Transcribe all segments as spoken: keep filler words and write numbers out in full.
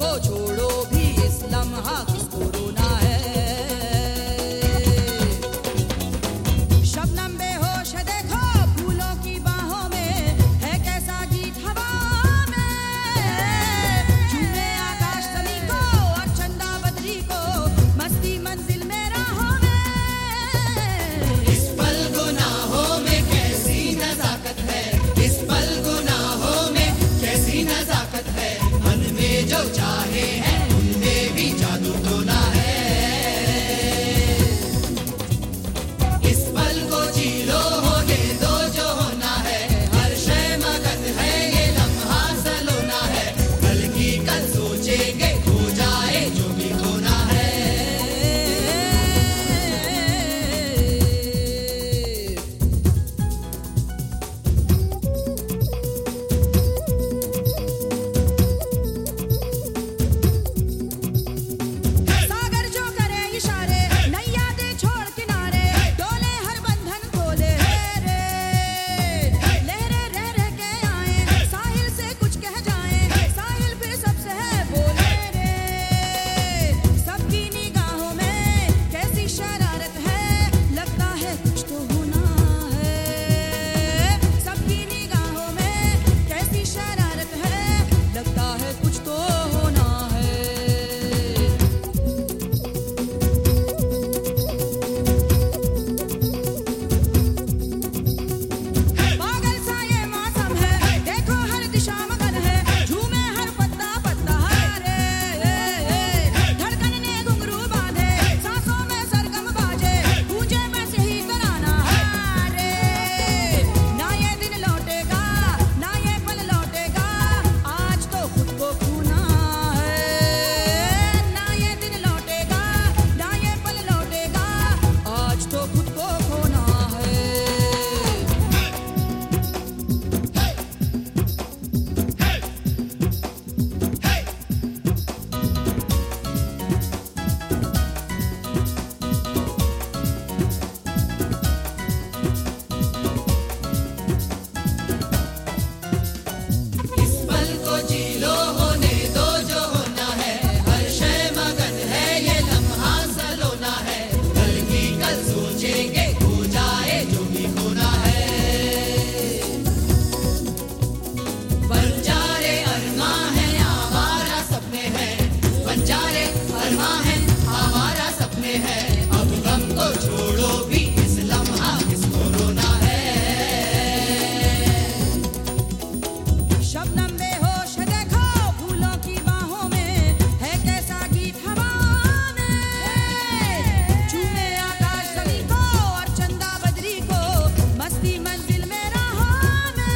को छोड़ो भी इस लम्हा किसको रोना है। शबनम बेहोश है देखो फूलों की बाहों में, है कैसा गीत हवा में। झूमे आकाश जमी को और चंदा बदरी को, मस्ती मंजिल में राहों में। इस पल गुनाहों में कैसी नजाकत है, इस पल गुनाहों में कैसी नजाकत है। मन में जो चाहे है उनमें भी जादू टोना है। इस पल को जी लो, होने दो जो होना है। हर शय मगन है ये लम्हा सलोना है। कल की कल सोचेंगे खो जाए जो भी खोना है। सागर जो करे इशारे, नैया दे छोड़ किनारे, डोले हर बंधन खोले रे। लहरे रह रह के आए, साहिल से कुछ कह जाए, साहिल फिर सबसे है बोले रे। सबकी निगाहों में कैसी शरारत है, लगता है कुछ तो होना है। सबकी निगाहों में कैसी शरारत है, लगता है कुछ तो होना है। पागल सा ये मौसम है, देखो हर दिशा मगन है, झूमे हर पत्ता पत्ता रे। धड़कन ने घुंघरू बांधे, सांसों में सरगम बाजे, गूंजे वैसे ही तराना रे। ना ये दिन लौटेगा, ना ये पल लौटेगा, आज तो खुद को खोना है। ना ये दिन लौटेगा, ना ये पल लौटेगा, आज तो खुद को खोना है। इस पल को जी लो, होने दो जो होना है। हर शय मगन है ये लम्हा सलोना है। कल की कल सोचेंगे खो जाए जो भी खोना है। बंजारे अरमा है आवारा सपने हैं, बंजारे अरमा है आवारा सपने हैं। अब गम को छोड़ो भी इस लम्हा किसको रोना है। शबनम बेहोश है देखो फूलों की बाहों में, है कैसा गीत हवा में। झूमे आकाश जमी को और चंदा बदरी को, मस्ती मंजिल में राहों में।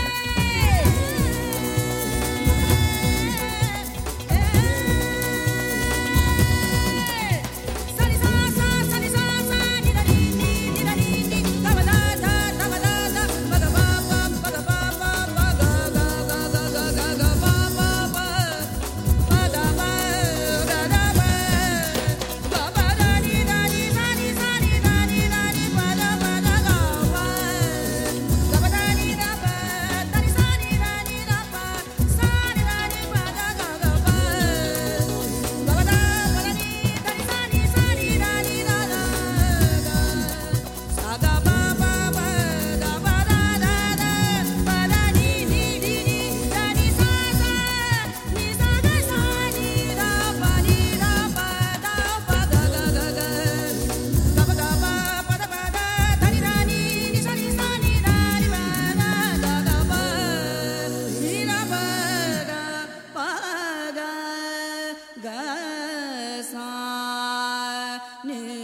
सनी सा सा सनी सा सा नि दा नी नी नि दा नी नी, दा दा दा दा दा दा, ब गा बा बा ब गा बा बा ब गा गा गा गा गा गा गा बा बा बा, ब दा बा गा दा बा, गा बा दा नी दा नी सा नी सा नी दा नी दा नी, ब दा बा दा गा बा, गा बा दा नी दा बा, दा नी सा नी दा नी दा बा, सा नी दा नी ब दा गा गा बा, गा बा दा गा दा नी दा नी सा नी सा नी दा नी दा दा गा, सा गा बा बा बा, गा बा दा दा दा, बा दा नी नी नी नी, दा नी सा सा, नी सा गा सा नी दा बा नी दा बा दा बा गा गा गा गा, गा बा गा बा बा दा बा दा, दा नी दा नी, नी सा नी सा नी दा नी बा दा गा गा बा, नी दा बा गा बा गा गा सा नी